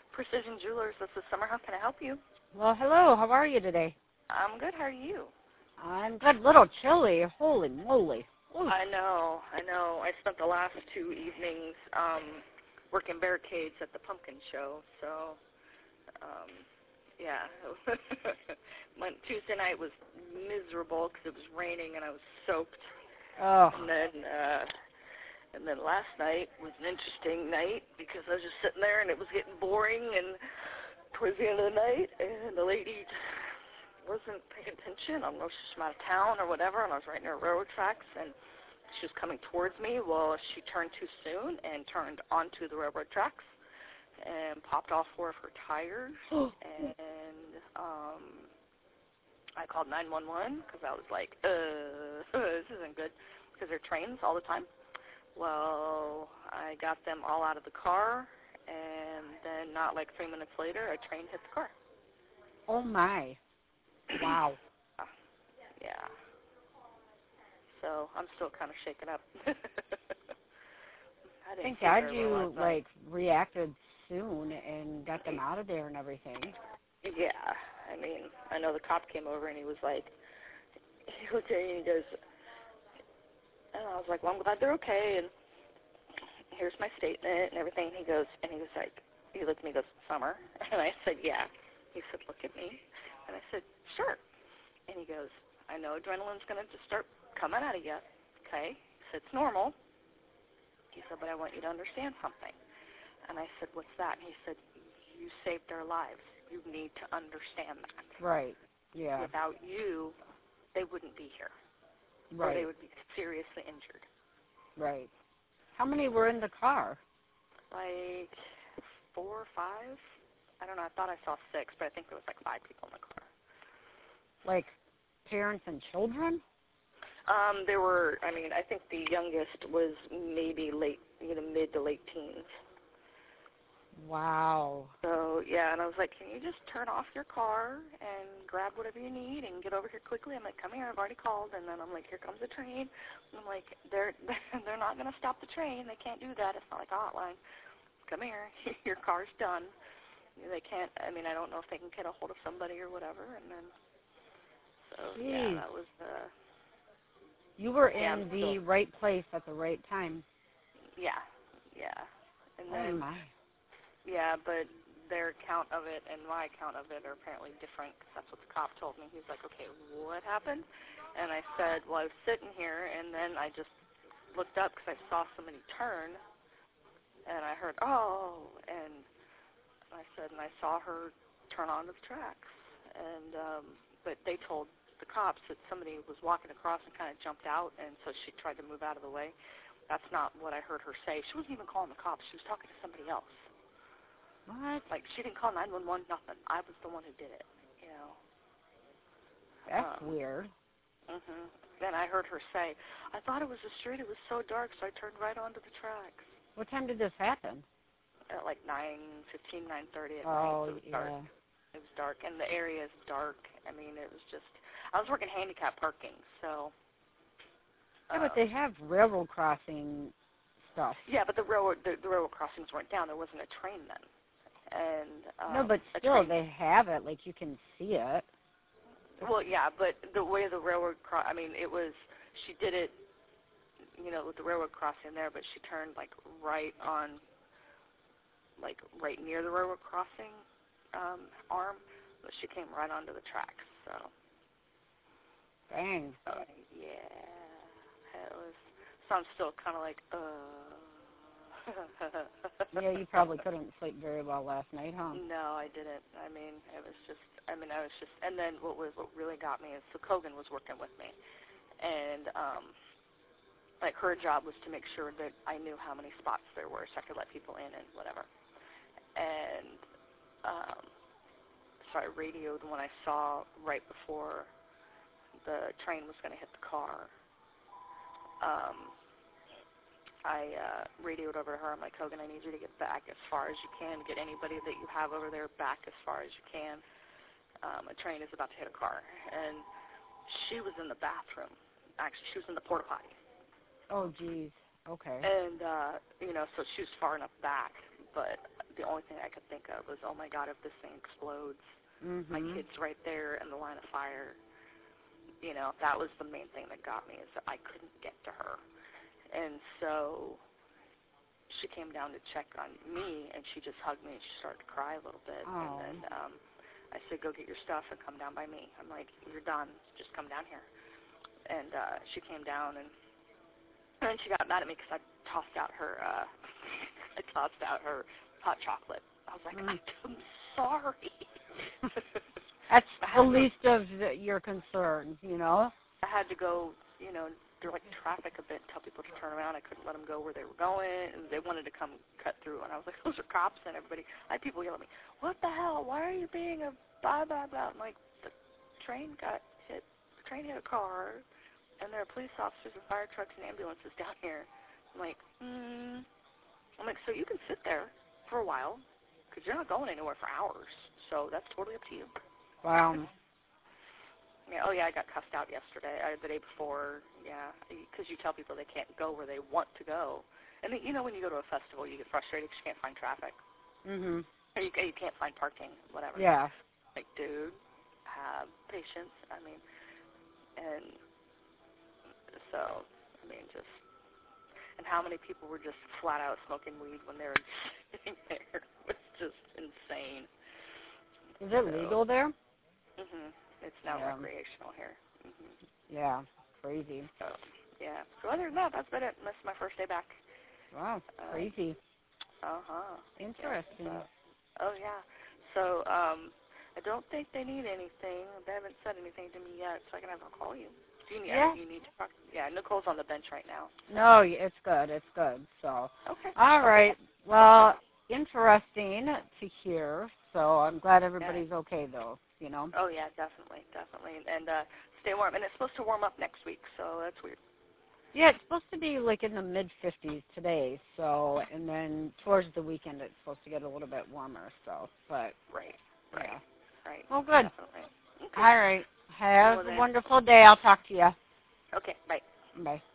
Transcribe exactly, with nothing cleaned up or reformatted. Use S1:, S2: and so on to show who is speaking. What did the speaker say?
S1: Precision Jewelers, this is Summer. How can I help you?
S2: Well, hello. How are you today?
S1: I'm good. How are you?
S2: I'm good. Little chilly. Holy moly. Ooh.
S1: I know. I know. I spent the last two evenings um, working barricades at the pumpkin show. So, um, yeah. My Tuesday night was miserable because it was raining and I was soaked.
S2: Oh.
S1: And then, uh, and then last night was an interesting night because I was just sitting there and it was getting boring. And towards the end of the night, and the lady wasn't paying attention. I don't know if she's from out of town or whatever, and I was right near railroad tracks, and she was coming towards me. Well, she turned too soon and turned onto the railroad tracks and popped all four of her tires. and um, I called nine one one because I was like, uh, this isn't good, because they're trains all the time. Well, I got them all out of the car, and then not like three minutes later, a train hit the car.
S2: Oh, my. Wow.
S1: Yeah. So I'm still kind of shaken up. I didn't
S2: Thank
S1: sleep
S2: God
S1: very
S2: you,
S1: well last night.
S2: like, reacted soon and got them out of there and everything.
S1: Yeah. I mean, I know the cop came over, and he was like, he looked at me, and he goes, and I was like, well, I'm glad they're okay, and here's my statement and everything. He goes, and he was like, he looked at me and goes, Summer? And I said, yeah. He said, look at me. And I said, sure. And he goes, I know adrenaline's going to just start coming out of you, okay? He said, it's normal. He said, but I want you to understand something. And I said, what's that? And he said, you saved their lives. You need to understand that.
S2: Right. Yeah.
S1: Without you, they wouldn't be here.
S2: Right.
S1: Or they would be seriously injured.
S2: Right. How many were in the car?
S1: Like four or five. I don't know. I thought I saw six, but I think there was like five people in the car.
S2: Like parents and children?
S1: Um, there were, I mean, I think the youngest was maybe late, you know, mid to late teens.
S2: Wow.
S1: So, yeah, and I was like, can you just turn off your car and grab whatever you need and get over here quickly? I'm like, come here, I've already called. And then I'm like, here comes the train. And I'm like, they're they're not going to stop the train. They can't do that. It's not like a hotline. Come here, your car's done. They can't, I mean, I don't know if they can get a hold of somebody or whatever. And then, so,
S2: Jeez.
S1: yeah, that was uh
S2: You were
S1: yeah,
S2: in
S1: still,
S2: the right place at the right time.
S1: yeah, yeah. And
S2: Oh,
S1: then,
S2: my.
S1: yeah, but their account of it and my account of it are apparently different, because that's what the cop told me. He's like, okay, what happened? And I said, well, I was sitting here, and then I just looked up because I saw somebody turn, and I heard, oh, and I said, and I saw her turn onto the tracks. And um, but they told the cops that somebody was walking across and kind of jumped out, and so she tried to move out of the way. That's not what I heard her say. She wasn't even calling the cops. She was talking to somebody else.
S2: What?
S1: Like, she didn't call nine one one, nothing. I was the one who did it, you know.
S2: That's
S1: Um,
S2: weird.
S1: mhm. Then I heard her say, I thought it was a street. It was so dark, so I turned right onto the tracks.
S2: What time did this happen?
S1: At like nine fifteen, nine thirty at
S2: Oh,
S1: night, so it was
S2: yeah.
S1: dark. It was dark, and the area is dark. I mean, it was just, I was working handicap parking, so.
S2: Yeah, but
S1: Um,
S2: they have railroad crossing stuff.
S1: yeah, but the railroad, the, the railroad crossings weren't down. There wasn't a train then. And um,
S2: No, but
S1: a
S2: still,
S1: train,
S2: they have it. Like, you can see it.
S1: well, yeah, but the way the railroad cro- I mean, it was, she did it, you know, with the railroad crossing there, but she turned, like, right on, like, right near the railroad crossing um, arm, but she came right onto the tracks, so.
S2: Dang.
S1: Uh, yeah, it was, so I'm still kind of like, uh.
S2: Yeah, you probably couldn't sleep very well last night, huh?
S1: No, I didn't. I mean, it was just, I mean, I was just, and then what was, what really got me is, so Kogan was working with me, and, um, like, her job was to make sure that I knew how many spots there were so I could let people in and whatever. And, um, so I radioed when I saw right before the train was going to hit the car. Um, I uh, radioed over to her. I'm like, Kogan, I need you to get back as far as you can. Get anybody that you have over there back as far as you can. Um, a train is about to hit a car. And she was in the bathroom. Actually, she was in the porta potty.
S2: Oh, geez. Okay.
S1: And, uh, you know, so she was far enough back. But the only thing I could think of was, oh my God, if this thing explodes,
S2: Mm-hmm.
S1: my kid's right there in the line of fire. You know, that was the main thing that got me, is that I couldn't get to her. And so she came down to check on me, and she just hugged me, and she started to cry a little bit.
S2: Oh.
S1: And then um, I said, go get your stuff and come down by me. I'm like, you're done. Just come down here. And uh, she came down, and and she got mad at me because I tossed out her, uh, I tossed out her hot chocolate. I was like,
S2: mm.
S1: I'm sorry.
S2: That's the least of the, your concerns, you know?
S1: I had to go, you know, direct traffic a bit, tell people to turn around. I couldn't let them go where they were going, and they wanted to come cut through. And I was like, those are cops and everybody. I had people yell at me, what the hell? Why are you being a blah, blah, blah? I'm like, the train got hit. The train hit a car, and there are police officers and fire trucks and ambulances down here. I'm like, hmm. I'm like, so you can sit there for a while, because you're not going anywhere for hours. So that's totally up to you.
S2: Wow.
S1: Yeah, oh, yeah, I got cussed out yesterday, uh, the day before, yeah, because you tell people they can't go where they want to go. And, then, you know, when you go to a festival, you get frustrated because you can't find traffic.
S2: Mm-hmm.
S1: Or you, you can't find parking, whatever.
S2: Yeah.
S1: Like, dude, have patience. I mean, and so, I mean, just, and how many people were just flat out smoking weed when they were sitting there was just insane.
S2: Is it
S1: so,
S2: legal there?
S1: Mm-hmm. It's now
S2: Yeah.
S1: recreational here. Mm-hmm.
S2: Yeah. Crazy.
S1: So, yeah. So other than that, that's been it. That's my first day back.
S2: Wow.
S1: Um,
S2: Crazy.
S1: Uh-huh.
S2: Interesting.
S1: Yeah, so, oh, yeah. So, um, I don't think they need anything. They haven't said anything to me yet, so I can have them call you. Do you need,
S2: Yeah.
S1: you need to talk? Yeah, Nicole's on the bench right now.
S2: No, it's good. It's good. So.
S1: Okay.
S2: All right. Well, interesting to hear. So I'm glad everybody's
S1: yeah.
S2: okay, though. You know.
S1: Oh yeah, definitely, definitely, and uh, stay warm. And it's supposed to warm up next week, so that's weird.
S2: Yeah, it's supposed to be like in the mid fifties today. So, and then towards the weekend, it's supposed to get a little bit warmer. So, but
S1: Right.
S2: yeah.
S1: Right. Right.
S2: Well, good.
S1: Definitely. Okay.
S2: All right. Have
S1: Well,
S2: a wonderful day. I'll talk to you.
S1: Okay. Bye.
S2: Bye.